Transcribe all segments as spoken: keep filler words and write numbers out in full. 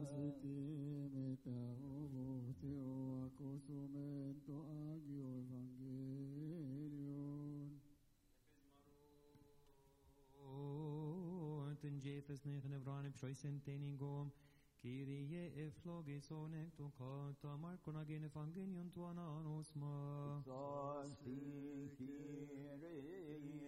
Jefes negen evranim shoisen teningom Kyrie eflogison ectocata marconagen evangelion tuana anosma Sasti Kyrie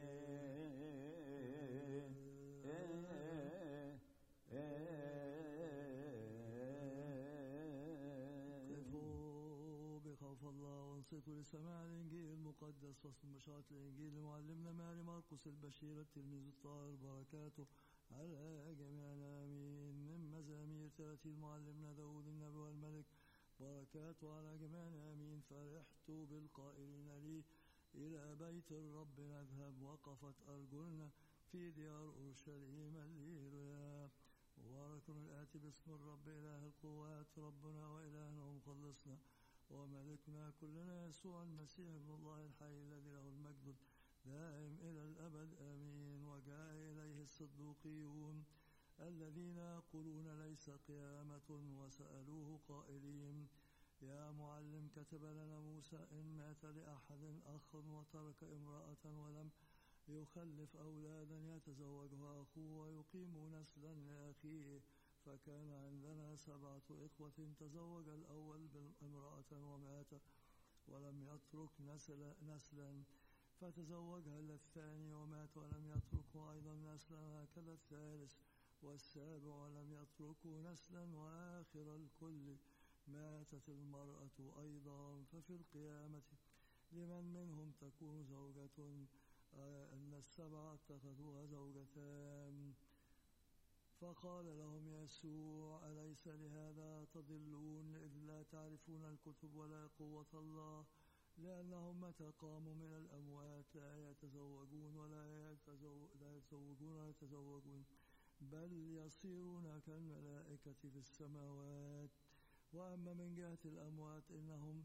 بخوف الله وانصتوا لسماع الإنجيل المقدس فصل مشاهد الإنجيل لمعلمنا ماري مرقس البشير التلميذ الطاهر بركاته على جميعنا آمين. من مزامير ثلاثين معلمنا داود النبي والملك بركاته على جميعنا آمين. فرحت بالقائلين لي إلى بيت الرب نذهب وقفت أرجلنا في ديار أورشليم الليلويا. مبارك الآتي باسم الرب إله القوات ربنا وإلهنا ومخلصنا وملكنا كلنا يسوع المسيح ابن الله الحي الذي له المجد دائم إلى الأبد آمين. وجاء إليه الصدوقيون الذين يقولون ليس قيامة وسألوه قائلين يا معلم كتب لنا موسى إن مات لأحد أخ وترك امرأة ولم يخلف أولادا يتزوجها أخوه ويقيم نسلا لأخيه. فكان عندنا سبعة إخوة تزوج الأول بامرأة ومات ولم يترك نسل نسلا فتزوجها الثاني ومات ولم يتركه أيضا نسلا هكذا الثالث والسابع ولم يتركه نسلا وآخر الكل ماتت المرأة أيضا. ففي القيامة لمن منهم تكون زوجة أن السبعة اتخذوها زوجتان. فقال لهم يسوع أليس لهذا تضلون إذ لا تعرفون الكتب ولا قوة الله لأنهم متى قاموا من الأموات لا يتزوجون ولا يتزوجون ولا يتزوجون بل يصيرون كالملائكة في السماوات. وأما من جهة الأموات إنهم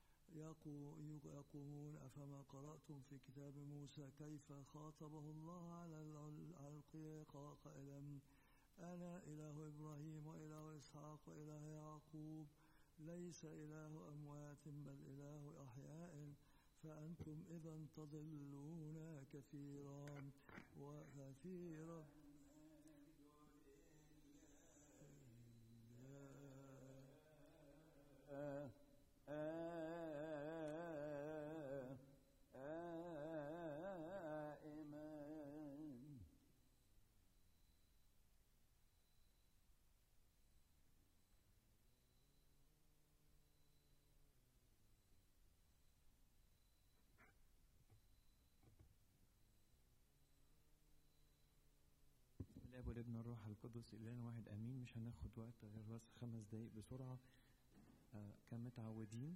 يقومون. أفما قرأتم في كتاب موسى كيف خاطبه الله على القيا قائلا أنا إله إبراهيم وإله إسحاق وإله يعقوب ليس إله أموات بل إله أحياء. فأنتم إذا تضلون كثيرا وكثيرا. آه آه الاب والابن والروح القدس إلهنا واحد امين. مش هناخد وقت غير بس خمس دقايق بسرعه آه كمتعودين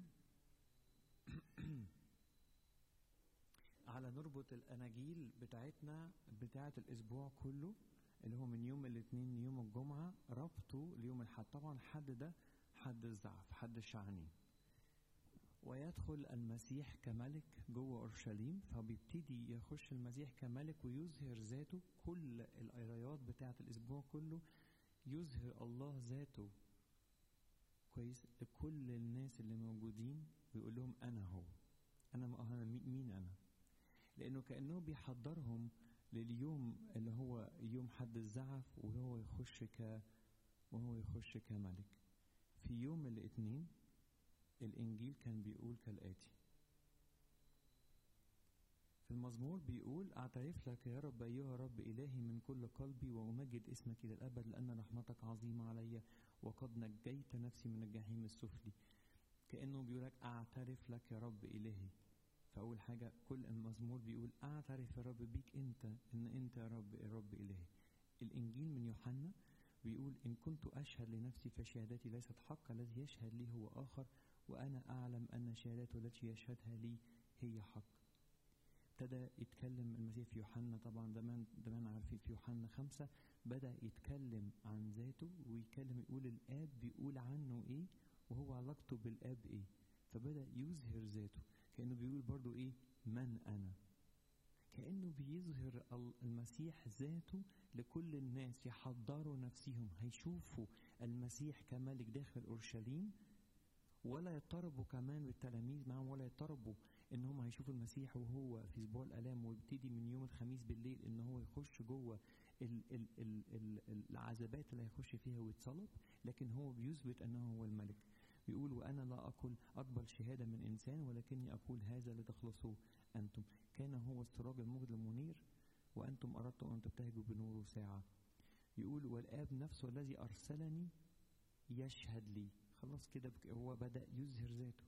على نربط الاناجيل بتاعتنا بتاعه الاسبوع كله اللي هو من يوم الاثنين يوم الجمعه ربطه ليوم الاحد. طبعا حد ده حد الزعف حد الشعنين ويدخل المسيح كملك جوه اورشليم. فبيبتدي يخش المسيح كملك ويظهر ذاته. كل القرايات بتاعه الاسبوع كله يظهر الله ذاته كويس لكل الناس اللي موجودين ويقول لهم انا هو انا انا مين انا لانه كانه بيحضرهم لليوم اللي هو يوم حد الزعف وهو يخش ك وهو يخش كملك. في يوم الاثنين الإنجيل كان بيقول كالآتي في المزمور بيقول أعترف لك يا رب أيها رب إلهي من كل قلبي وأمجد اسمك إلى الأبد لأن رحمتك عظيمة علي وقد نجيت نفسي من الجحيم السفلي. كأنه بيقول لك أعترف لك يا رب إلهي. فأول حاجة كل المزمور بيقول أعترف يا رب بيك أنت إن أنت يا رب الرب إلهي. الإنجيل من يوحنا بيقول إن كنت أشهد لنفسي فشهادتي ليست حق الذي يشهد لي هو آخر وأنا أعلم أن شهادته التي يشهدها لي هي حق. ابتدى يتكلم المسيح في يوحنا طبعا زمان زمان عارفين في يوحنا خمسة بدأ يتكلم عن ذاته ويتكلم يقول الآب بيقول عنه إيه وهو علاقته بالآب إيه. فبدأ يظهر ذاته كأنه بيقول برضو إيه من أنا. كأنه بيظهر المسيح ذاته لكل الناس يحضروا نفسهم هيشوفوا المسيح كملك داخل أورشليم، ولا يضطربوا كمان بالتلاميذ معهم، ولا يضطربوا ان هم هيشوفوا المسيح وهو في اسبوع الالام، ويبتدي من يوم الخميس بالليل ان هو يخش جوه ال ال ال ال العذابات اللي هيخش فيها ويتصلب، لكن هو بيثبت انه هو الملك. بيقول وانا لا اقول اقبل شهاده من انسان، ولكني اقول هذا لتخلصوا انتم. كان هو السراج المظلم منير، وانتم اردتم ان تبتهجوا بنوره ساعه. يقول والاب نفسه الذي ارسلني يشهد لي. خلاص كده هو بدأ يظهر ذاته.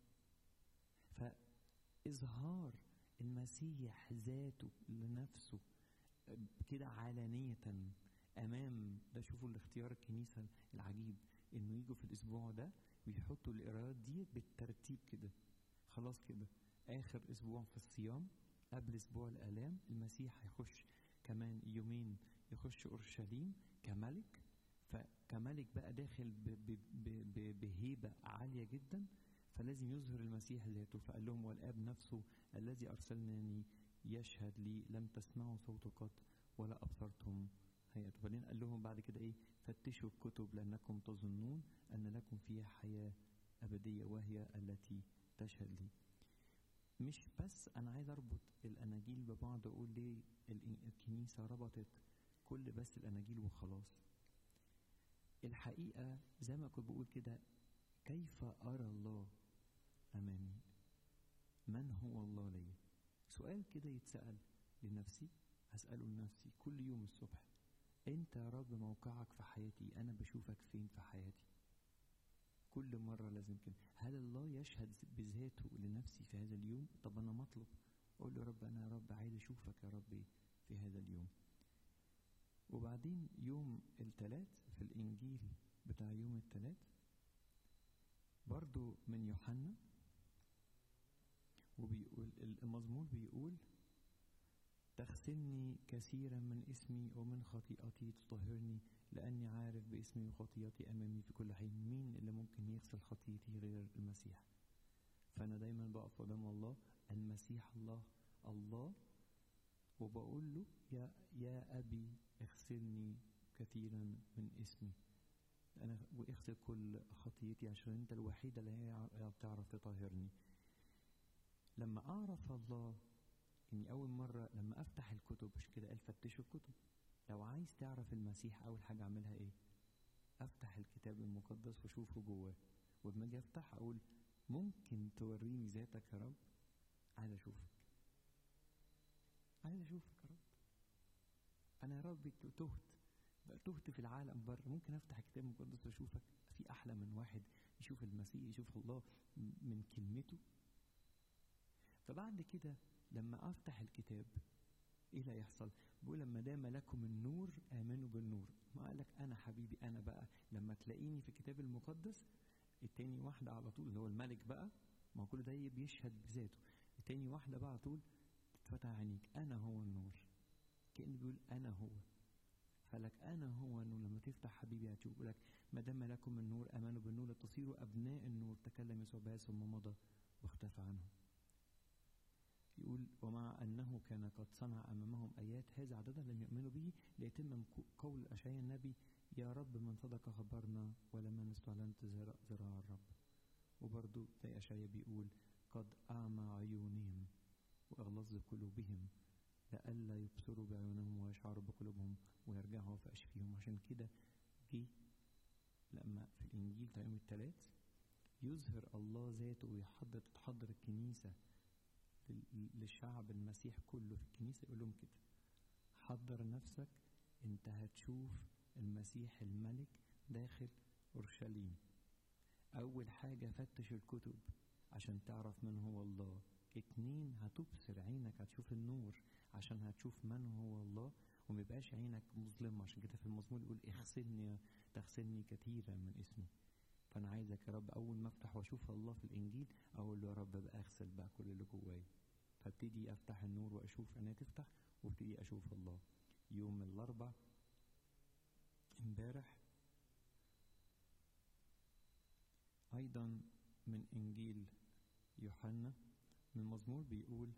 فإظهار المسيح ذاته لنفسه كده علانية أمام ده. شوفوا الاختيار الكنيسة العجيب إنه يجوا في الأسبوع ده ويحطوا القراءات دي بالترتيب كده. خلاص كده آخر أسبوع في الصيام قبل أسبوع الآلام، المسيح هيخش كمان يومين يخش أورشليم كملك. فكملك بقى داخل بهيبة عالية جدا، فلازم يظهر المسيح ذاته. فقال لهم والآب نفسه الذي أرسلني يشهد لي لم تسمعوا صوته قط ولا أبصرتم هيئته. بعدين قال لهم بعد كده إيه؟ فتشوا الكتب لأنكم تظنون أن لكم فيها حياة أبدية وهي التي تشهد لي. مش بس أنا عايز أربط الأناجيل ببعض، أقول ليه الكنيسة ربطت كل بس الأناجيل وخلاص. الحقيقة زي ما كنت بقول كده، كيف أرى الله أمامي؟ من هو الله لي؟ سؤال كده يتسأل لنفسي، هسأله لنفسي كل يوم الصبح. أنت يا رب موقعك في حياتي، أنا بشوفك فين في حياتي؟ كل مرة لازم كده. هل الله يشهد بذاته لنفسي في هذا اليوم؟ طب أنا مطلب أقول له يا رب أنا يا رب عايز أشوفك يا رب في هذا اليوم. وبعدين يوم الثلاث في الإنجيل بتاع يوم الثلاث برضو من يوحنا، وبيقول المزمور بيقول تغسلني كثيرا من اسمي ومن خطيئتي تطهرني، لأني عارف باسمي وخطيئتي أمامي في كل حين. مين اللي ممكن يغسل خطيئتي غير المسيح؟ فأنا دايما بقف قدام الله المسيح الله الله وبقول له يا يا أبي اغسلني كثيرا من اسمي، أنا واغسل كل خطيئتي عشان أنت الوحيدة اللي هي بتعرف تطهرني. لما أعرف الله إني أول مرة لما أفتح الكتب، مش كده قال فتشوا الكتب. لو عايز تعرف المسيح أول حاجة أعملها إيه؟ أفتح الكتاب المقدس وأشوفه جواه، ولما أجي أفتح أقول ممكن توريني ذاتك يا رب؟ عايز أشوفك، عايز أشوفك يا رب. أنا يا رب تهت تهت في العالم بره، ممكن أفتح الكتاب المقدس وأشوفك؟ في أحلى من واحد يشوف المسيح يشوف الله من كلمته؟ فبعد كده لما أفتح الكتاب إيه اللي هيحصل؟ بيقول لما دام لكم النور آمنوا بالنور. ما قالك أنا حبيبي أنا بقى لما تلاقيني في الكتاب المقدس التاني واحدة على طول اللي هو الملك بقى، ما كل ده بيشهد بذاته. التاني واحدة بقى على طول تتفتح عينيك أنا هو النور. كأنه بيقول أنا هو، فلك أنا هو النور. لما تفتح حبيبي هتشوف لك ما دام لكم النور آمنوا بالنور تصيروا أبناء النور. تكلم يسوع بهذا ثم مضى واختفى عنهم. يقول ومع أنه كان قد صنع أمامهم آيات هذا عددها لم يؤمنوا به، ليتم قول أشعياء النبي يا رب من صدق خبرنا ولمن استعلنت ذراع الرب. وبرضو زي أشعياء بيقول قد أعمى عيونهم وأغلظ قلوبهم لئلا يبصروا بعيونهم ويشعروا بقلوبهم ويرجعوا فأشفيهم. عشان كده جه لما في الإنجيل بتاع يوم الثلاث يظهر الله ذاته ويحضر تتحضر الكنيسة للشعب المسيح كله في الكنيسة، يقول لهم كده حضر نفسك انت هتشوف المسيح الملك داخل أورشليم. أول حاجة فتش الكتب عشان تعرف من هو الله. اتنين هتبصر عينك هتشوف النور عشان هتشوف من هو الله وميبقاش عينك مظلمة. عشان كده في المزمور يقول اغسلني تغسلني كثيرا من اسمي. فأنا عايزك يا رب أول ما أفتح وأشوف الله في الإنجيل أقول له يا رب بقى أغسل بقى كل اللي جواي. فابتدي أفتح النور وأشوف عيني تفتح وابتدي أشوف الله. يوم الأربع امبارح أيضا من إنجيل يوحنا من مزمور بيقول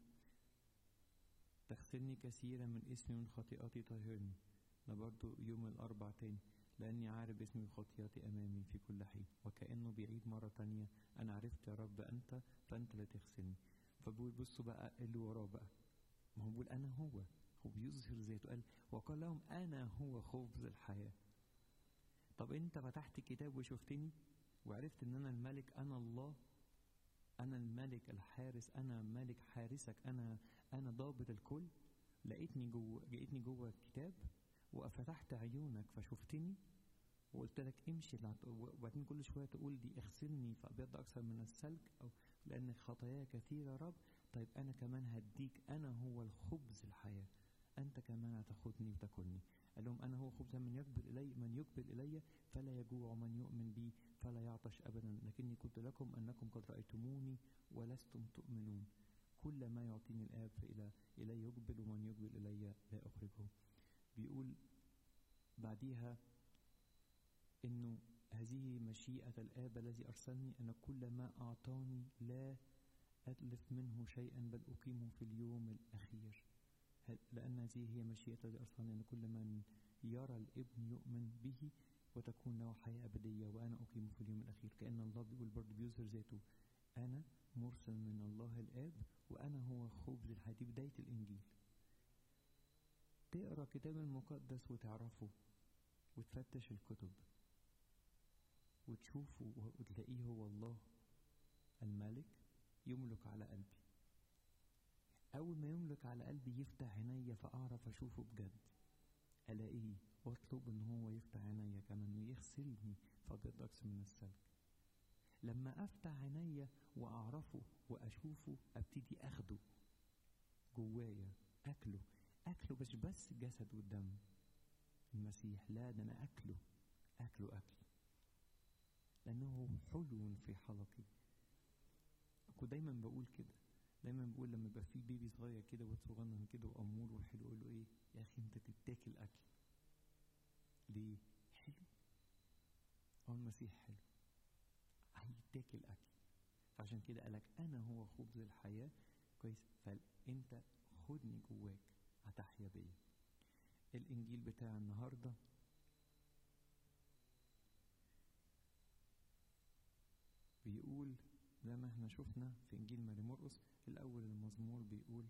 تغسلني كثيرا من اسمي من خطيئتي طهرني. ده برضو يوم الأربع تاني لأني عارف اسمي وخطياتي أمامي في كل حين. وكأنه بيعيد مرة تانية، أنا عرفت يا رب أنت فأنت لا تغسلني. فبقول بصوا بقى اللي وراه بقى، ما هو بيقول أنا هو هو بيظهر ذاته. قال وقال لهم أنا هو خبز الحياة. طب أنت فتحت الكتاب وشفتني وعرفت إن أنا الملك، أنا الله، أنا الملك الحارس، أنا ملك حارسك، أنا أنا ضابط الكل. لقيتني جوه لقيتني جوه الكتاب وفتحت عيونك فشفتني وقلت لك امشي، وبعدين كل شويه تقول دي اغسلني فابيض اكثر من الثلج، او لان خطاياي كثيره يا رب. طيب انا كمان هديك، انا هو الخبز الحياه، انت كمان هتاخدني وتاكلني. قال لهم انا هو خبز من يقبل الي من يقبل الي فلا يجوع، ومن يؤمن بي فلا يعطش ابدا. لكني قلت لكم انكم قد رايتموني ولستم تؤمنون. كل ما يعطيني الاب فالى الي يقبل، ومن يقبل الي لا اخرجه. بيقول بعديها إنه هذه مشيئة الآب الذي أرسلني، أن كل ما أعطاني لا أتلف منه شيئا بل أقيمه في اليوم الأخير. لأن هذه هي مشيئة الذي أرسلني، أن كل من يرى الابن يؤمن به وتكون له حياة أبدية وأنا أقيمه في اليوم الأخير. كأن الله بيقول برضه بيظهر ذاته، أنا مرسل من الله الآب وأنا هو خبز الحياة. دي بداية الإنجيل. تقرأ كتاب المقدس وتعرفه وتفتش الكتب وتشوفه وتلاقيه هو الله الملك يملك على قلبي. أول ما يملك على قلبي يفتح عيني فأعرف أشوفه بجد، ألاقيه وأطلب إن هو يفتح عيني كمان ويغسلني فأبيض أكثر من الثلج. لما أفتح عيني وأعرفه وأشوفه أبتدي أخده جوايا، أكله أكله مش بس جسد والدم المسيح، لا ده أنا أكله أكله أكل لأنه حلو في حلقي. كنت دايما بقول كده، دايما بقول لما يبقى في بيبي صغير كده واد صغنن كده وأمور وحلو، أقول له إيه يا أخي أنت تتاكل أكل. ليه؟ حلو. هو المسيح حلو هيتاكل أكل. فعشان كده قالك أنا هو خبز الحياة. كويس، فأنت خدني جواك هتحيا بيا. الإنجيل بتاع النهارده بيقول زي ما احنا شفنا في إنجيل ماري مرقس، الأول المزمور بيقول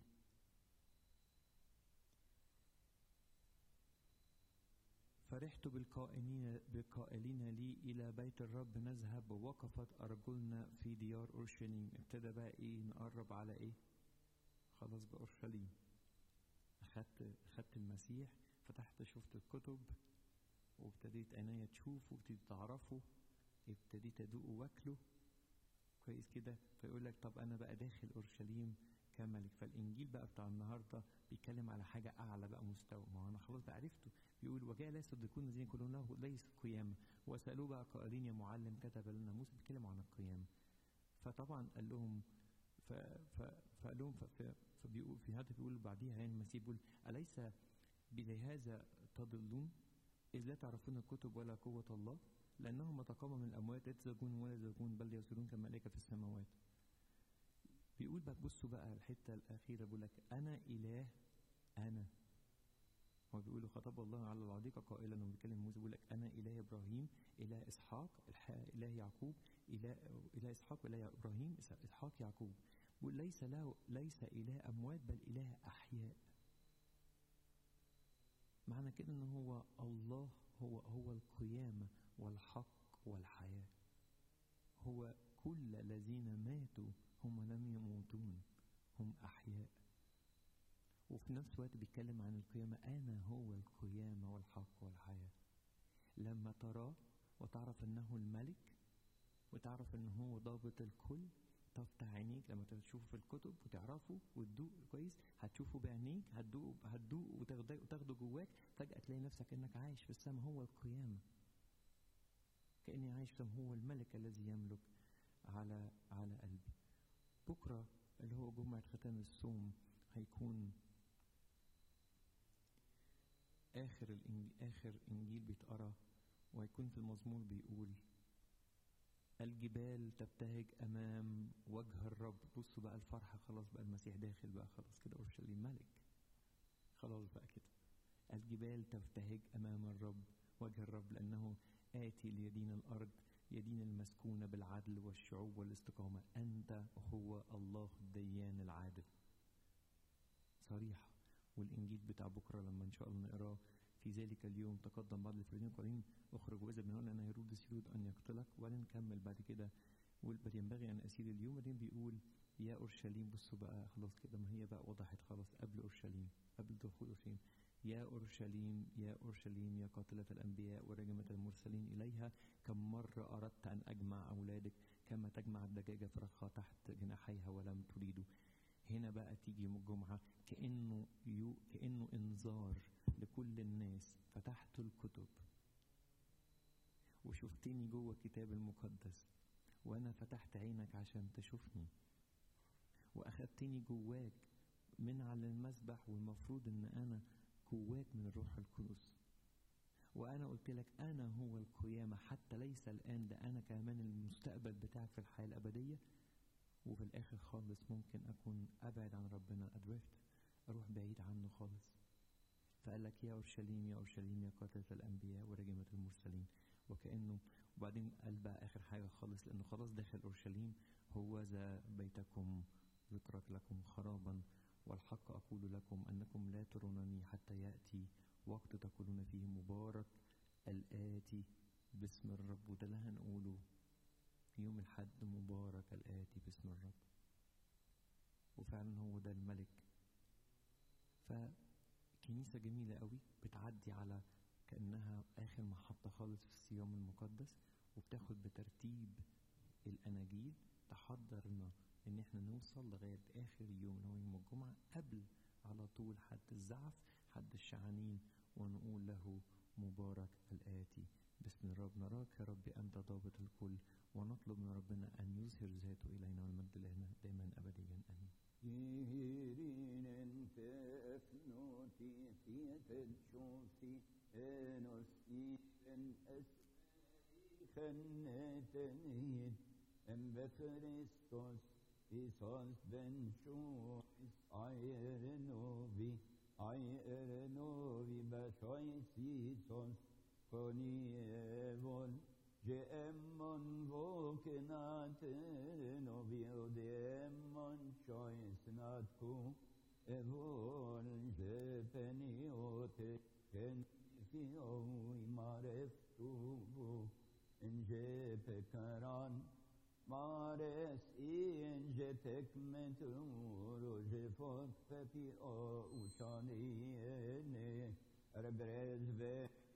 فرحت بالقائلين بالقائلين لي إلى بيت الرب نذهب، ووقفت أرجلنا في ديار أورشليم. ابتدى بقى إيه نقرب على إيه؟ خلاص بأورشليم. أخدت أخدت المسيح، فتحت شفت الكتب وابتديت عينيا تشوف وابتديت تعرفه، ابتديت أدوقه واكله. كويس كده. فيقول لك طب أنا بقى داخل أورشليم كملك. فالإنجيل بقى بتاع النهارده بيتكلم على حاجة أعلى بقى مستوى. ما أنا خلاص بقى عرفته. بيقول وجاء لا يصدقون الذين يقولون له ليس قيامة، وسألوه بقى قائلين يا معلم كتب لنا موسى. بيتكلم عن القيامة. فطبعا قال لهم ف ف فقال لهم فبيقول في هذا بيقول بعديها يعني المسيح بيقول أليس بلهذا تضلون إذ لا تعرفون الكتب ولا قوة الله، لأنهم ما تقام من الأموات لا يتزوجون ولا يزوجون بل يصيرون كملائكة في السماوات. بيقول بقى بصوا بقى الحتة الأخيرة، بيقول لك أنا إله أنا. هو بيقولوا خطب الله على العليقة قائلا وبيكلم موسى، بيقول لك أنا إله إبراهيم إله إسحاق إله يعقوب إله إله إسحاق إله إبراهيم إسحاق يعقوب. بيقول ليس له ليس إله أموات بل إله أحياء. معنى كده إن هو الله هو هو القيامة والحق والحياة. هو كل الذين ماتوا هم لم يموتون، هم أحياء. وفي نفس الوقت بيتكلم عن القيامة، أنا هو القيامة والحق والحياة. لما تراه وتعرف أنه الملك وتعرف أنه هو ضابط الكل، تفتح عينيك لما تشوفه في الكتب وتعرفه وتدوق كويس، هتشوفه بعينيك، هتدوق هتدوق وتاخده جواك. فجأة تلاقي نفسك أنك عايش في السماء. هو القيامة، كأني عايش في هو الملك الذي يملك على على قلبي. بكرة اللي هو جمعة ختام الصوم هيكون آخر الإنجيل آخر إنجيل بيتقرأ، وهيكون في المزمور بيقول الجبال تبتهج أمام وجه الرب. بصوا بقى الفرحة، خلاص بقى المسيح داخل بقى، خلاص كده أورشليم ملك، خلاص بقى كده. الجبال تبتهج أمام الرب وجه الرب، لأنه آتي ليدين الأرض، يدين المسكونة بالعدل والشعوب والاستقامة. أنت هو الله الديان العادل. صريحة. والإنجيل بتاع بكرة لما إن شاء الله نقراه: في ذلك اليوم تقدم بعض الفريقين قائلين اخرج، وإذا بنقول أن هيرودس يريد أن يقتلك. وبعدين نكمل بعد كده: بل ينبغي أن أسير اليوم. بعدين بيقول يا أورشليم. بصوا بقى خلاص كده، ما هي بقى وضحت خلاص قبل أورشليم، قبل دخول أورشليم: يا أورشليم يا أورشليم يا قاتلة الأنبياء وراجمة المرسلين إليها، كم مرة أردت أن أجمع أولادك كما تجمع الدجاجة فرخها تحت جناحيها ولم تريدوا. هنا بقى تيجي يوم الجمعة كأنه يو كأنه إنذار لكل الناس. فتحت الكتب وشفتني جوه الكتاب المقدس، وأنا فتحت عينك عشان تشوفني، وأخدتني جواك من على المسبح، والمفروض إن أنا جواك من الروح القدس. وأنا قلت لك أنا هو القيامة، حتى ليس الآن، ده أنا كمان المستقبل بتاعك في الحياة الأبدية. وفي الآخر خالص ممكن أكون أبعد عن ربنا، أدرفت أروح بعيد عنه خالص. فقال لك يا أورشليم يا أورشليم يا قاتلة الأنبياء وراجمة المرسلين. وكأنه وبعدين قال بقى آخر حاجة خالص، لأنه خلاص داخل أورشليم: هو ذا بيتكم يترك لكم خرابا، والحق أقول لكم أنكم لا ترونني حتى يأتي وقت تقولون فيه مبارك الآتي باسم الرب. وده اللي هنقوله يوم الحد: مبارك الآتي باسم الرب. وفعلا هو ده الملك. فكنيسة جميلة قوي بتعدي على كأنها آخر محطة خالص في الصيام المقدس، وبتاخد بترتيب الأناجيل تحضرنا إن احنا نوصل لغاية آخر يوم اللي هو يوم الجمعة، قبل على طول حد الزعف، حد الشعانين، ونقول له مبارك الآتي باسم الرب. نراك يا رب أنت ضابط الكل، ونطلب من ربنا أن يظهر ذاته إلينا، والمجد لنا دائما أبديا آمين. Kirin tefnoti fietet shosi enos iben esmeri chennetenid em befristos isos ben shois ayrenovi ayrenovi beshoisisos konievon Je'emmon vokenaten oviodemmon choisnatku evol jepeniote kenfioi mareftuvu enjepekaran mares injetekmeturu jefot pepi o uchaniene erbrezve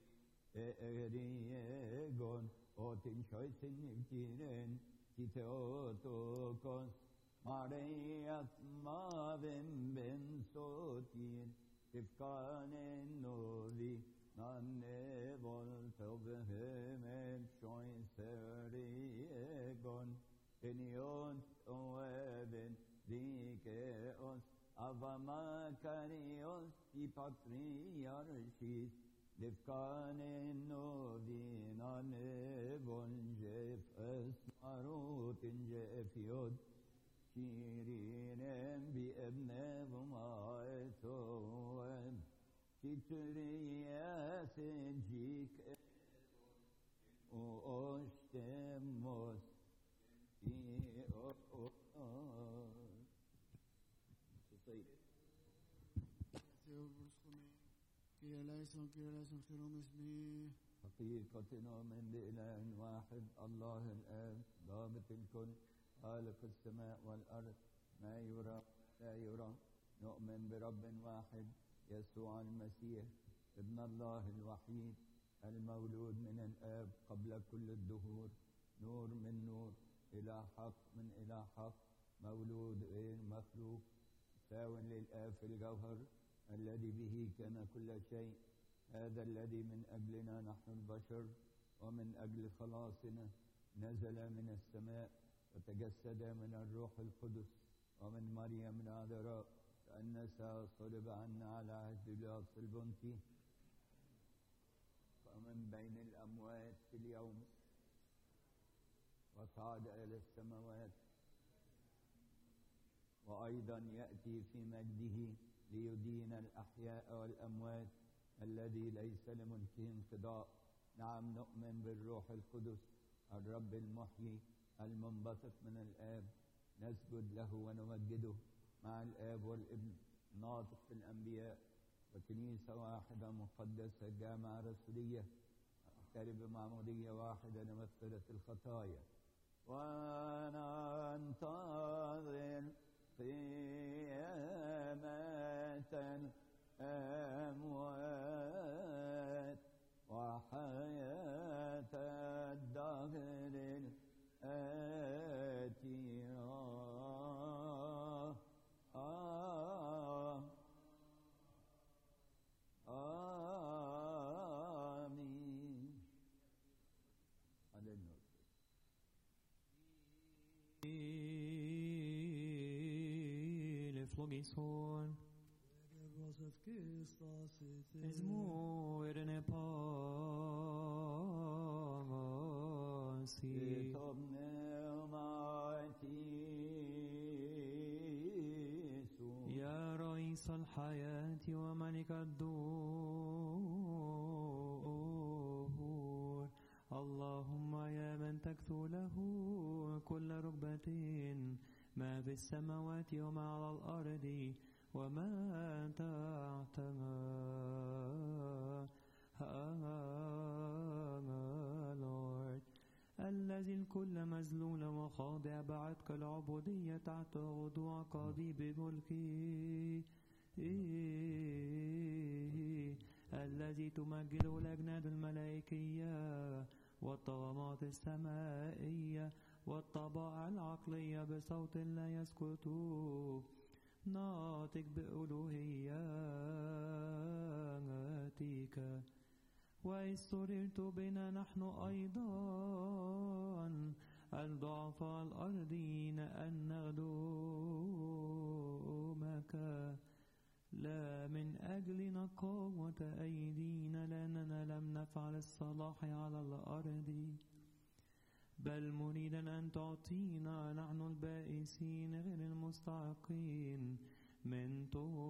eriegon Otin choisin nivtiren, titeotokos, Mariat mavim ben sotin, Tifkanen novi, nanne volto behemet choiseriegon, Teniot oeben dikeos, Avamakarios ipatriarchis, Lefkanen novin anevon jef esmarotin jef yod Shirinem bi ebnevum aetoem Titriyasen jik o oştemos i o o o Kyrie eleison, Kyrie eleison, اخترام اسمي. حقيقتنا من بإله واحد الله الآب ضابط الكل خالق السماء والأرض ما يرى لا يرى. نؤمن برب واحد يسوع المسيح ابن الله الوحيد المولود من الآب قبل كل الدهور، نور من نور، إله حق من إله حق، مولود غير مخلوق، ساو للآب في الجوهر، الذي به كان كل شيء. هذا الذي من أجلنا نحن البشر ومن أجل خلاصنا نزل من السماء وتجسد من الروح القدس ومن مريم العذراء، تأنس صلب عنا على عهد بيلاطس البنطي، ومن بين الأموات في اليوم وصعد إلى السماوات، وأيضا يأتي في مجده ليدين الأحياء والأموات الذي ليس لملكه انقضاء، نعم نؤمن بالروح القدس الرب المحيي المنبثق من الآب، نسجد له ونمجده مع الآب والابن ناطق في الأنبياء، وكنيسة واحدة مقدسة جامعة رسولية تقترب معمودية واحدة لمغفرة الخطايا، وننتظر قيامة الأموات وحياة الدهر الآتية. آه آمين. هللويا. Flogison es muere pasi يا رئيس الحياة وملك الدهور، اللهم يا من تكثو له كل ركبة ما في السماوات وما على الأرض وما تحتها، Lord الذي الكل مذلول وخاضع بعتق العبودية تحت خضوع قضيب ملكه، الذي تمجد الأجناد الملائكية والطغمات السمائية والطبائع العقلية بصوت لا يسكت، ناطق بألوهياتك. وإذ سررت بنا نحن أيضا الضعفاء الأرضين أن نخدمك، لا من أجل نقاوة أيدينا لأننا لم نفعل الصلاح على الأرض، بل مريدا أن تعطينا نحن البائسين غير المستحقين من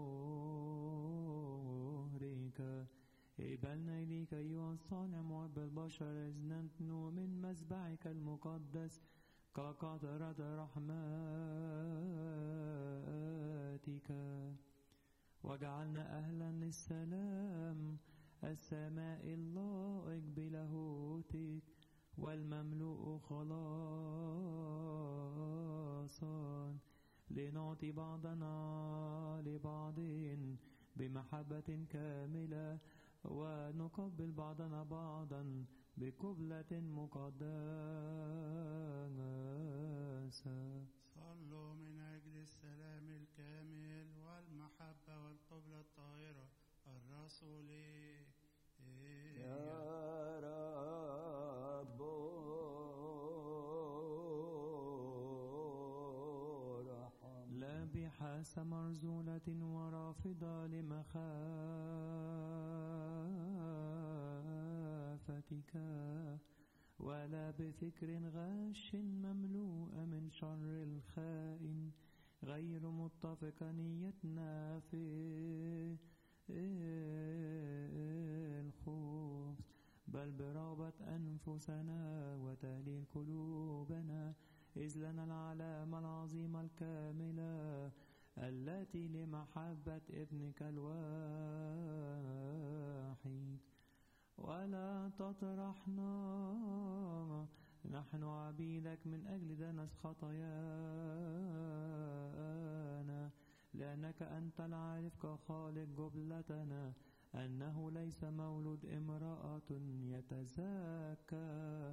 طهرك. اقبلنا إليك أيها الصانع محب البشر، إذ ننتنو من مذبحك المقدس كقطرة رحمتك، وجعلنا أهلا للسلام السماء اللائق بلاهوتك والمملوء خلاصا، لنعطي بعضنا لبعض بمحبة كاملة، ونقبل بعضنا بعضا بقبلة مقدسة. صلوا من أجل السلام الكامل والمحبة والقبلة الطاهرة الرسولية. يا رب ارحم. لا بحاس مرزولة ورافضة لمخافتك، ولا بفكر غاش مملوء من شر الخائن، غير متفق نيتنا في الخوف، بل برغبة أنفسنا وتهليل قلوبنا، إذ لنا العلامة العظيمة الكاملة التي لمحبة ابنك الواحد. ولا تطرحنا نحن عبيدك من أجل دنس خطايانا، لأنك أنت العارف كخالق جبلتنا أنه ليس مولود امرأة يتزكى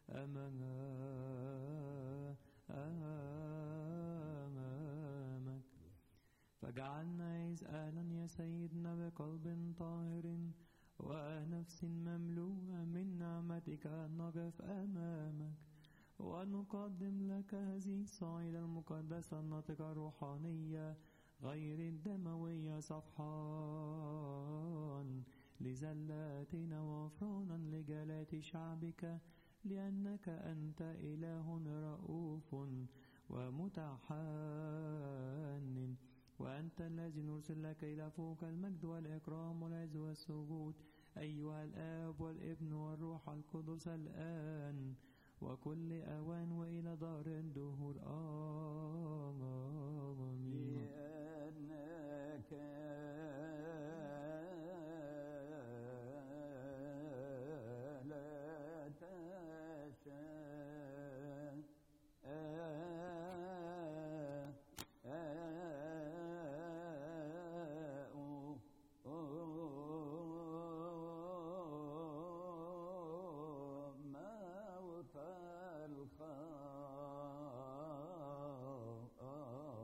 أمامك، فجعلنا إذ أهلا يا سيدنا بقلب طاهر ونفس مملوءة من نعمتك نقف أمامك، ونقدم لك هذه الصعيدة المقدسة الناطقة الروحانية غير الدموية صفحان لزلاتنا وغفرانا لجلات شعبك، لأنك أنت إله رؤوف ومتحنن، وأنت الذي نرسل لك إلى فوق المجد والإكرام والعز والسجود أيها الآب والابن والروح القدس الآن وكل أوان وإلى دار الدهور آمين. لأنك لا تشاء موت الخاطئ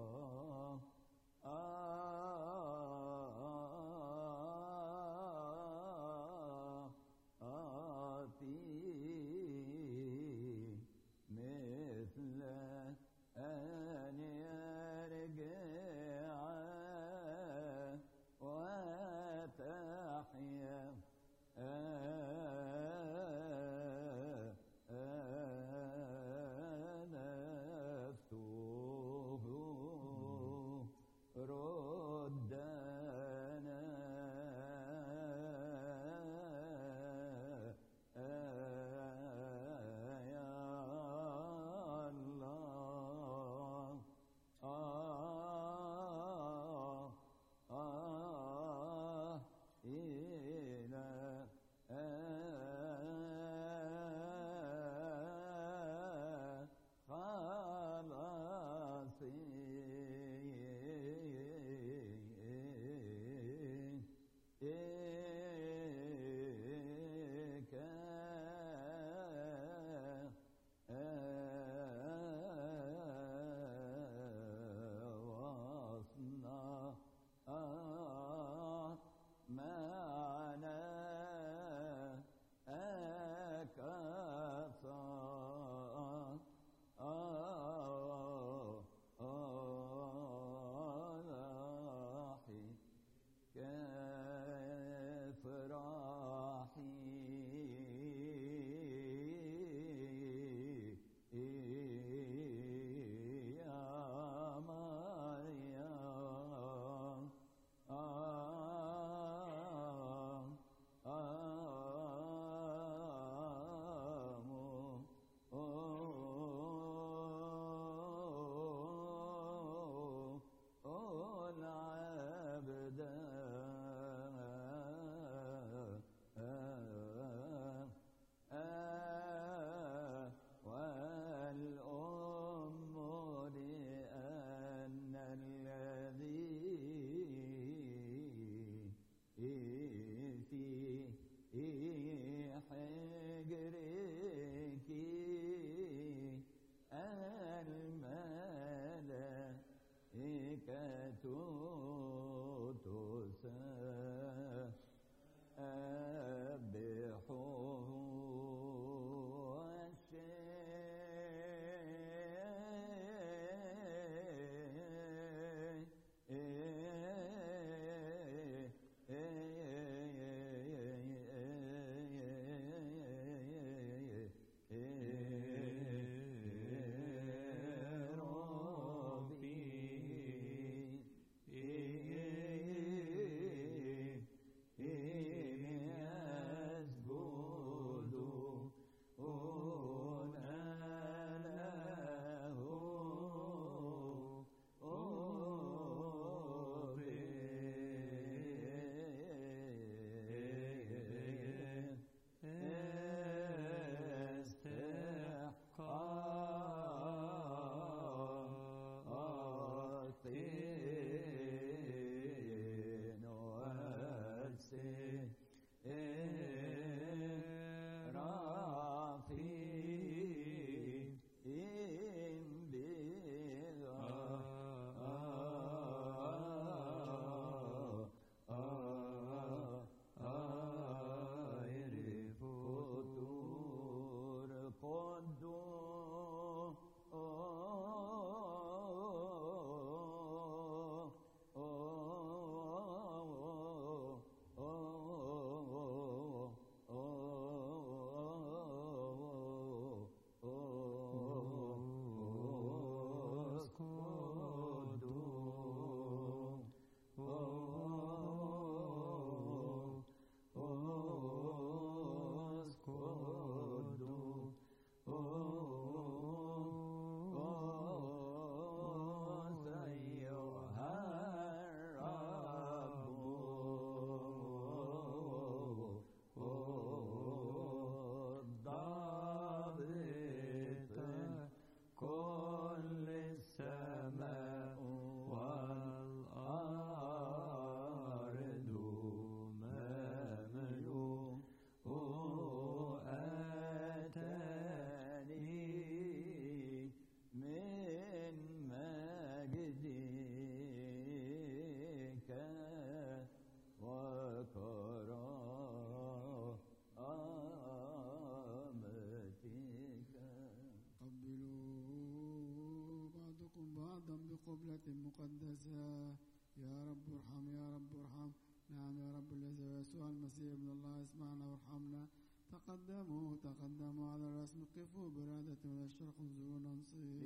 تقدم بقبلة مقدسة. يا رب ارحم يا رب ارحم. نعم يا رب الذي يسوع المسيح ابن الله اسمعنا وارحمنا. تقدموا تقدموا على الرسم، قفوا برادة من الشرق انظرونا نصير.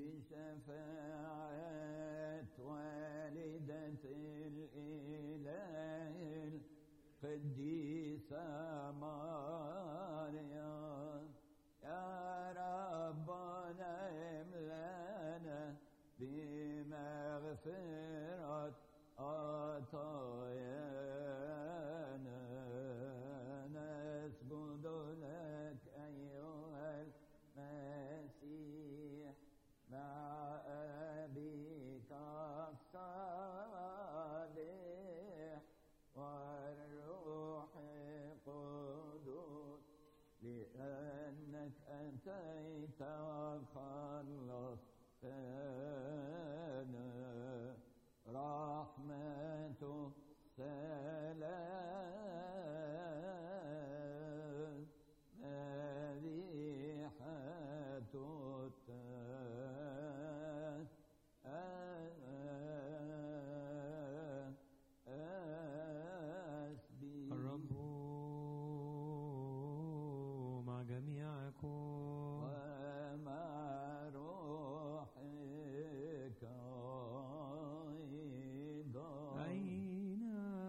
بشفاعة والدة الإله القديسة مريم، يا ربنا املأنا بمغفرة خطايانا. نسجد لك أيها المسيح مع أبيك الصالح والروح القدس، لأنك أتيت وخلصتنا. رحمة سلام مديحة الرب مع جميعكم ومع روحك أيضا. أين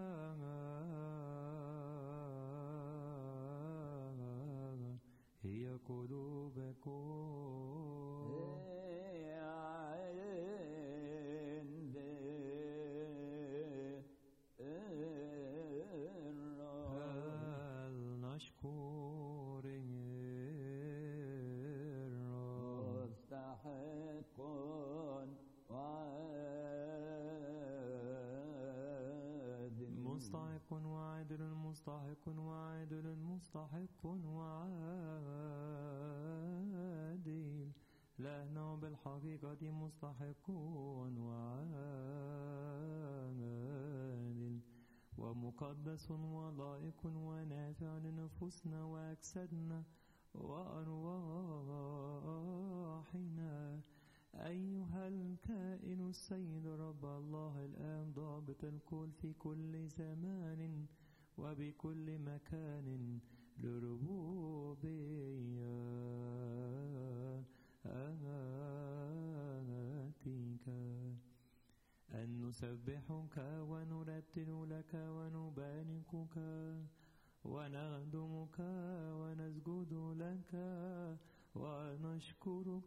هي قلوبكم؟ عند الرب. فلنشكر الرب. مستحق وعادل مستحق وعادل مستحق وعادل مستحق وعادل، لأنه بالحقيقة مستحق وعادل ومقدس ولائق ونافع لنفوسنا وأجسادنا وأرواحنا. أيها الكائن السيد رب الله الآن ضابط الكل في كل زمان وبكل مكان لربوبيتك، أن نسبحك ونرتل لك ونباركك ونخدمك ونسجد لك ونشكرك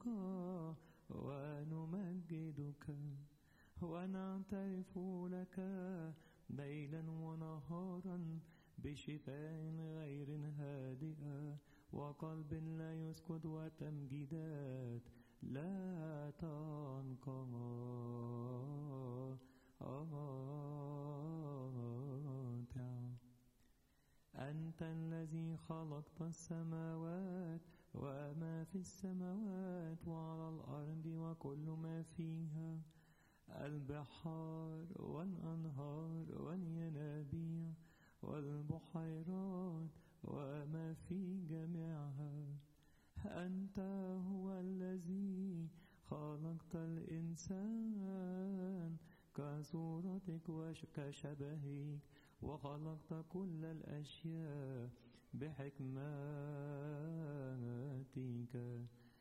ونمجدك ونعترف لك ليلا ونهارا بشفاء غير هادئة وقلب لا يسكت وتمجيدات لا تنقطع. أنت الذي خلقت السماوات وما في السماوات وعلى الأرض وكل ما فيها، البحار والأنهار والينابيع والبحيرات وما في جميعها. أنت هو الذي خلقت الإنسان كصورتك وكشبهك، وخلقت كل الأشياء بحكمتك.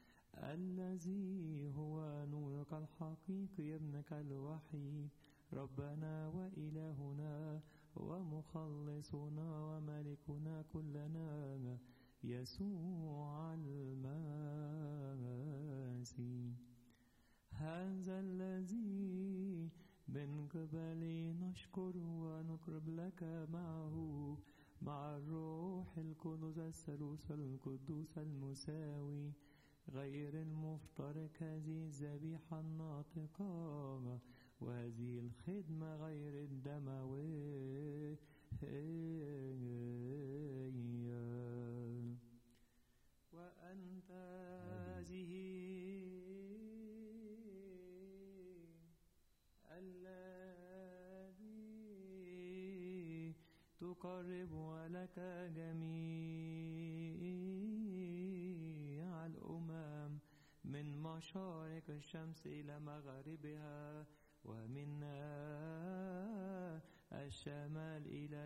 الذي هو نورك الحقيقي ابنك الوحيد ربنا وإلهنا ومخلصنا وملكنا كلنا يسوع المسيح. هذا الذي من قبل نشكر ونقرب لك معه مع الروح القدس الثالوث القدوس المساوي غير المفترق، هذه الذبيحة الناطقة وهذه الخدمة غير الدموية. وأنت هذه الذي تقرب لك جميع الأمم من من مشارق الشمس إلى مغربها ومن الشمال إلى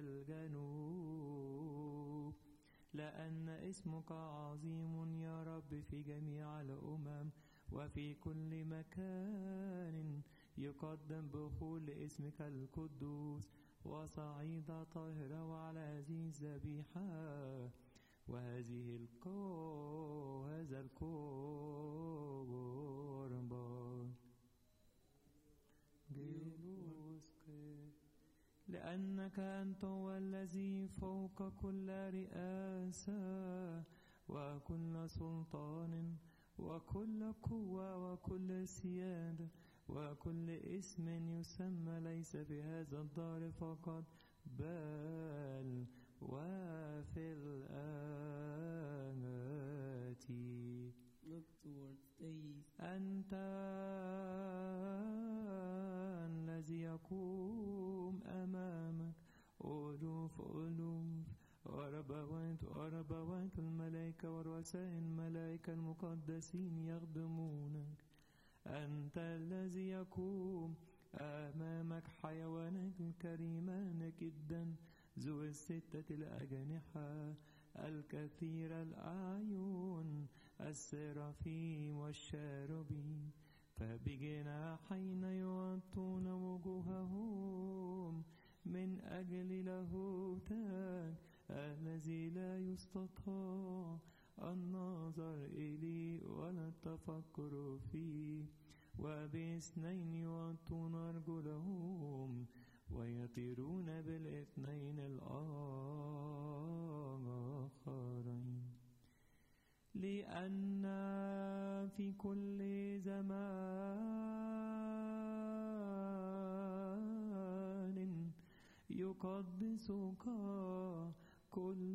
الجنوب. لأن اسمك عظيم يا رب في جميع الأمم، وفي كل مكان يقدم بخور لاسمك القدوس وصعيدة طاهرة وعلى هذه الذبيحة وهذه الكو هذا القربان لأنك أنت هو الذي فوق كل رئاسة وكل سلطان وكل قوة وكل سيادة وكل اسم يسمى ليس في هذا الدار فقط بل وفي الآتي. Look towards the east. أنت الذي يقوم أمامك ألوف ألوف وربوات وربوات الملائكة ورؤساء الملائكة المقدسين يخدمونك. أنت الذي يقوم أمامك حيوانات الكريمان جدا ذو الستة الأجنحة الكثير الأعين السرافيم والشاربين، فبجناحين يغطون وجوههم من أجل لاهوتك الذي لا يستطاع النظر إليه ولا التفكر فيه. وباثنين يغطون أرجلهم ويطيرون بالاثنين الآخرين. لأن في كل زمان يقدسك كل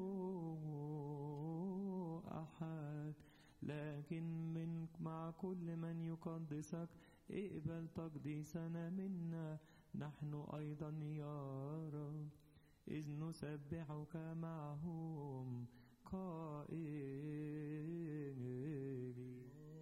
أحد، لكن من مع كل من يقدسك اقبل تقديسنا منا نحن أيضا يا رب، إذ نسبحك معهم قائلين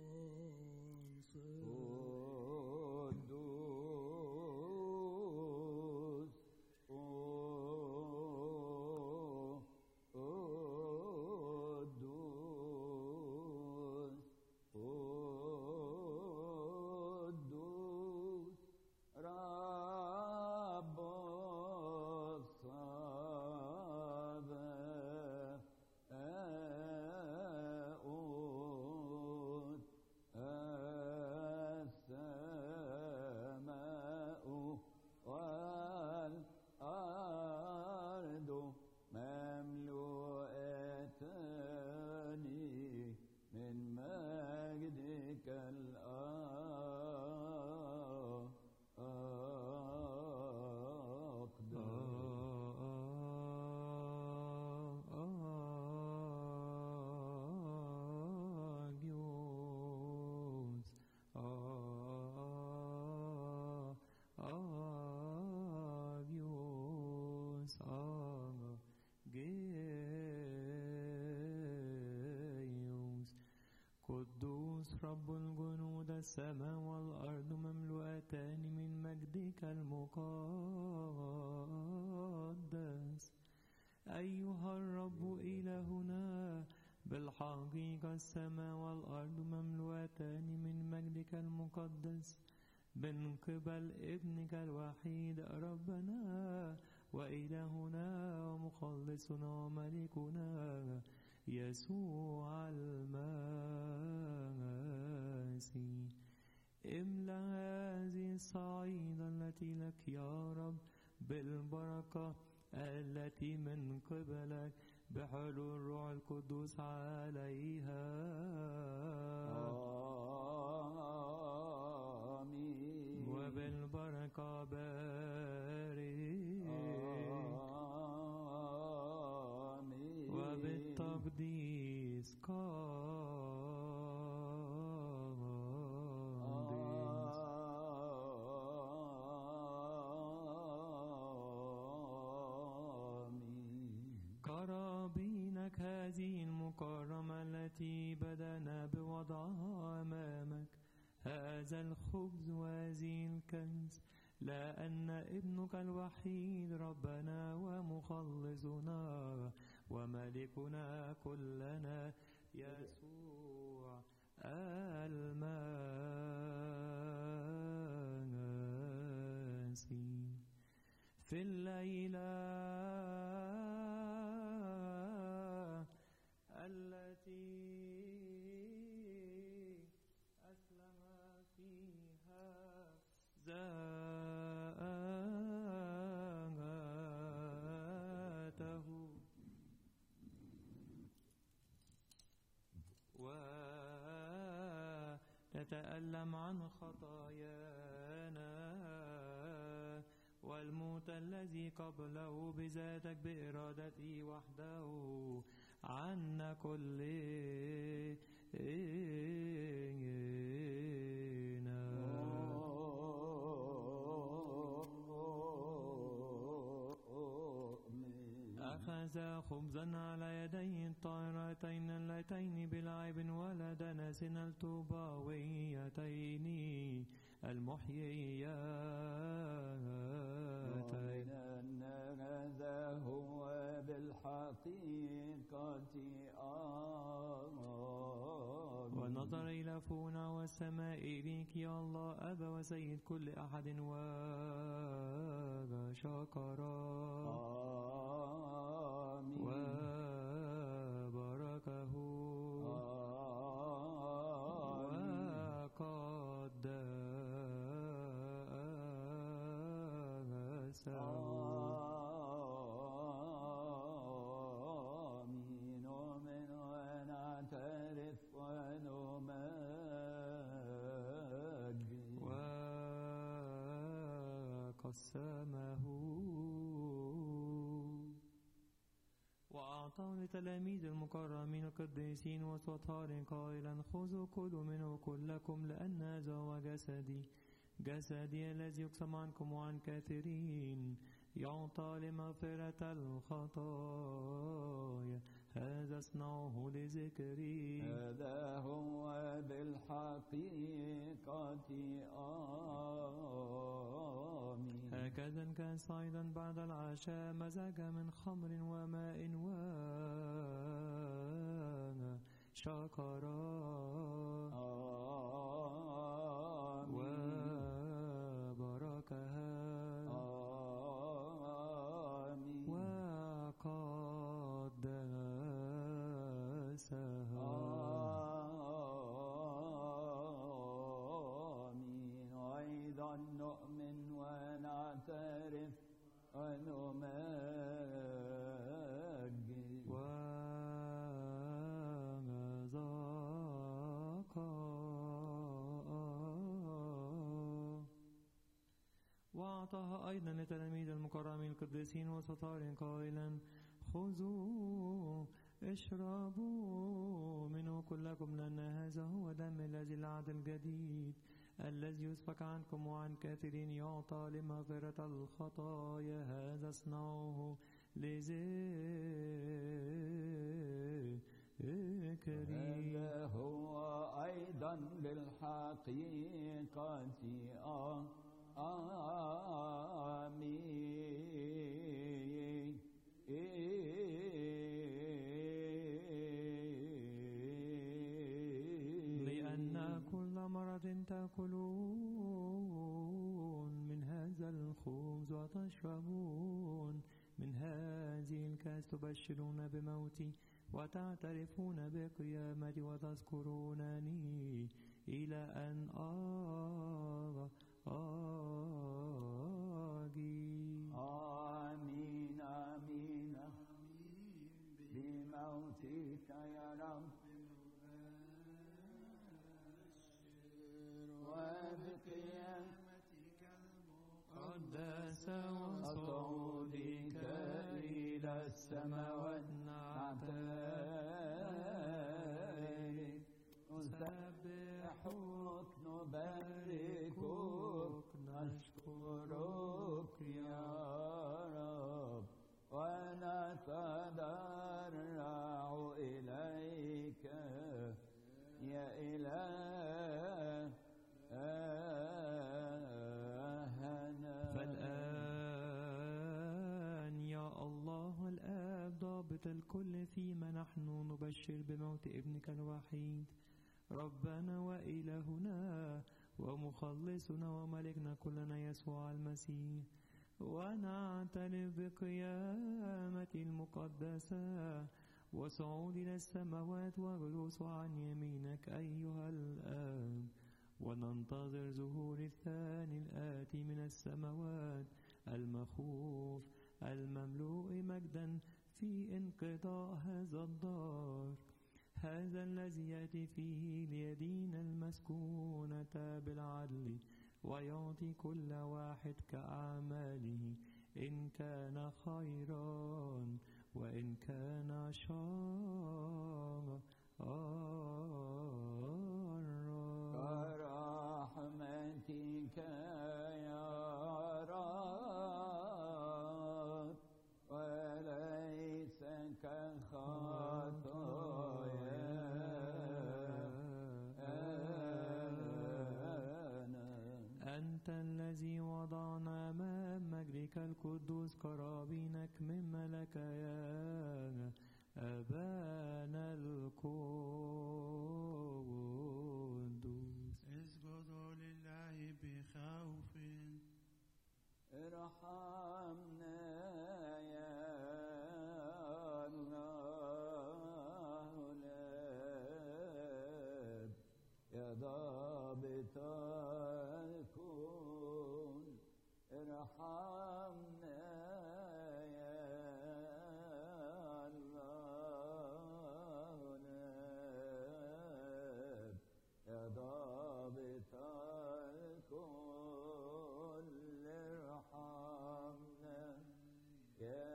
قدوس رب الجنود، السماء والأرض مملوءتان من مجدك المقدس. أيها الرب إلهنا، بالحقيقة السماء والأرض مملوءتان من مجدك المقدس من قبل ابنك الوحيد ربنا وإلهنا ومخلصنا وملكنا يسوع المسيح. املأ هذه الصعيدة التي لك يا رب بالبركة التي من قبلك بحلول الروح القدس عليها. آمين. وبالبركة بارك. آمين. وبالتقديس هذه المكرمة التي بدأنا بوضعها هذا الخبز وهذه الكنز، لأن ابنك الوحيد ربنا ومخلصنا وملكنا كلنا يسوع المسيح في الليلة التي أسلم فيها ذاته وتتألم عن خطايانا والموت الذي قبله بذاتك بإرادته وحده عنا كلنا. أخذ خبزا على يديه الطاهرتين اللتين بلا عيب ولا دنس الطوباويتين المحييتين. أن هذا هو بالحقيقة آمين. ونظر إلى فونا والسماء إليك يا الله أبا وسيد كل أحد وشكرا وباركه وقدسه. آمين. نؤمن ونعترف ونمجد وقسمه وأعطاه لتلاميذ المكرمين القديسين وسطهار قائلا خذوا كلوا منه كلكم لأن هذا هو جسدي جسدي الذي يقسم عنكم وعن كثيرين يعطى لمغفرة الخطايا هذا اصنعوه لذكري. هذا هو بالحقيقة آمين. هكذا الكاس أيضا بعد العشاء مزج من خمر وماء وشكرا وباركها وقدسها. آمين. أيضا نؤمن ونعترف ونمجد ونذاق وأعطاها أيضا لتلاميذ المكرمين القديسين وسطار قائلا خذوا اشربوا منه كلكم لأن هذا هو دم الذي العهد الجديد الذي يسفك عنكم وعن كثيرين يعطى لمغفرة الخطايا هذا اصنعوه لذكري. هذا هو أيضا بالحقيقة آمين. لأن كل مرة تأكلون من هذا الخبز وتشربون من هذه الكأس تبشرون بموتي وتعترفون بقيامتي وتذكرونني إلى أن أرى آجي. آمين آمين بموتك يا رب وبقيامتك المقدسة وصعودك إلى السماوات نعترف نسبحك نباركك نشكرك يا رب ونتضرع إليك يا إله فيما نحن نبشر بموت ابنك الوحيد ربنا وإلهنا ومخلصنا وملكنا كلنا يسوع المسيح، ونعترف بقيامة المقدسة وصعود إلى السماوات وجلوس عن يمينك أيها الآب، وننتظر ظهور الثاني الآتي من السماوات المخوف المملوء مجدا في انقضاء هذا الدار، هذا الذي يأتي فيه ليدين المسكونة بالعدل ويعطي كل واحد كأعماله، إن كان خيرا وإن كان شرا. كرحمتك يا رب وليس كخطايانا. أنت الذي وضعنا أمام مجدك القدوس قرابينك من ملك يا أبانا القدوس. اسجدوا لله بخوف، ارحمنا يا الله الآب يا ضابط الكون، ارحمنا يا الله الآب يا ضابط الكل، ارحمنا يا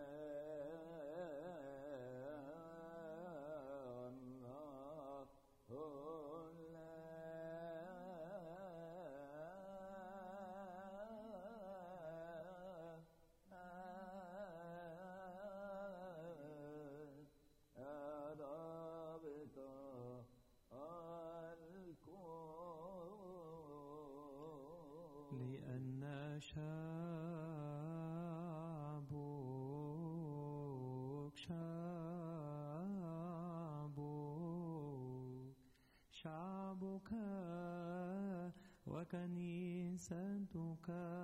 لأن شعبك شعبك شعبك وكنيستك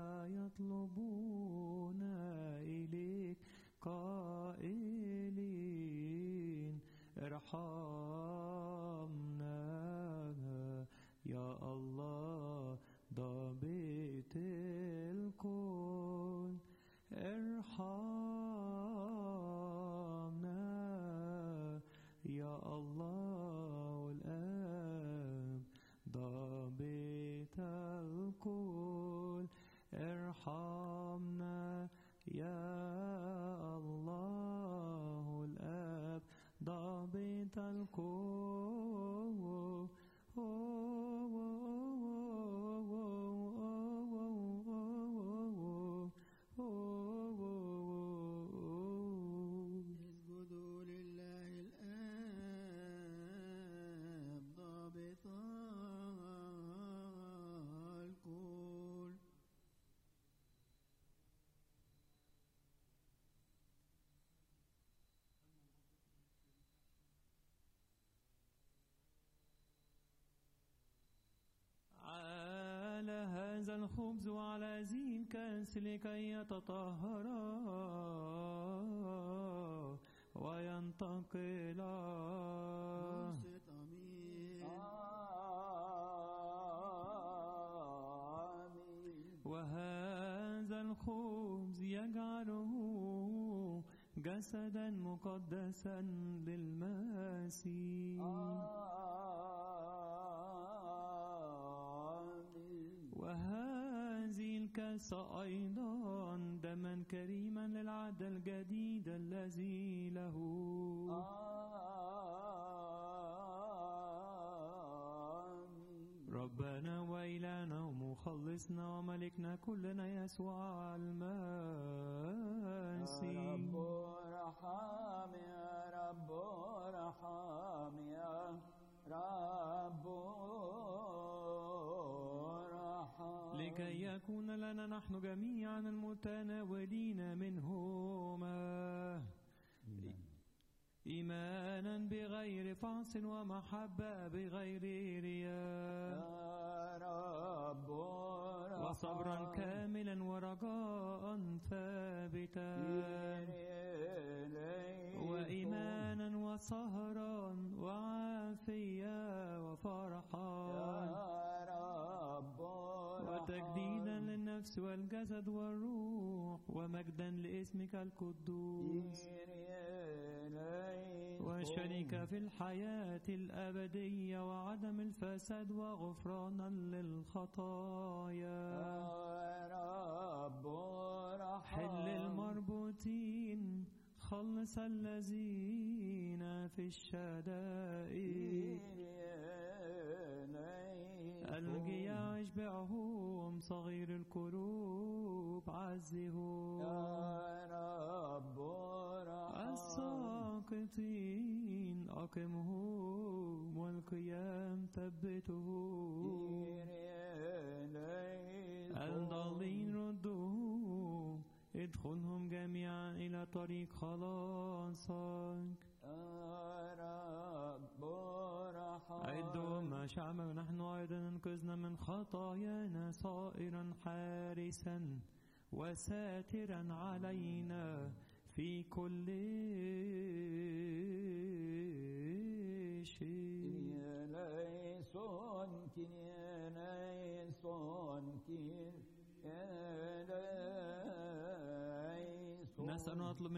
يطلبون إليك قائلين ارحمنا يا الله ضابط الكل، ارحمنا يا الله الآب ضابط الكل، ارحمنا يا الله الآب ضابط الكل. اسجدوا لله الآب ضابط الكل. على هذا الخبز وعلى هذه الكأس لكي يتطهرا وينتقلا. نصت أمين. آمين. وهذا الخبز يجعله جسدا مقدسا للمسيح، وهذه الكأس أيضا دما كريما للعهد الجديد الذي له ربنا وإلهنا ومخلصنا وملكنا كلنا يسوع المسيح. يا رب ارحم يا رب ارحم يا رب ارحم، لكي يكون لنا نحن جميعا المتناولين منهما إيمانا بغير فحص ومحبة بغير رياء يا رب ارحم. وصبرا كاملا ورجاء ثابتا وإيمانا وسهرا وعافية وفرحا يا رب وتجديدا للنفس والجسد والروح ومجدا لاسمك القدوس وشريك في الحياة الأبدية وعدم الفساد وغفرانا للخطايا حل المربوطين خلص الذين في الشدائد الجياع اشبعهم صغير القلوب عزهم الساقطين أقمهم والقيام ثبتهم الضالين ردهم ادخلهم جميعا إلى طريق خلاصك عدهم شعبا ونحن أيضا انقذنا من خطايانا صائرا حارسا وساترا علينا في كل شيء. نسأل ونطلب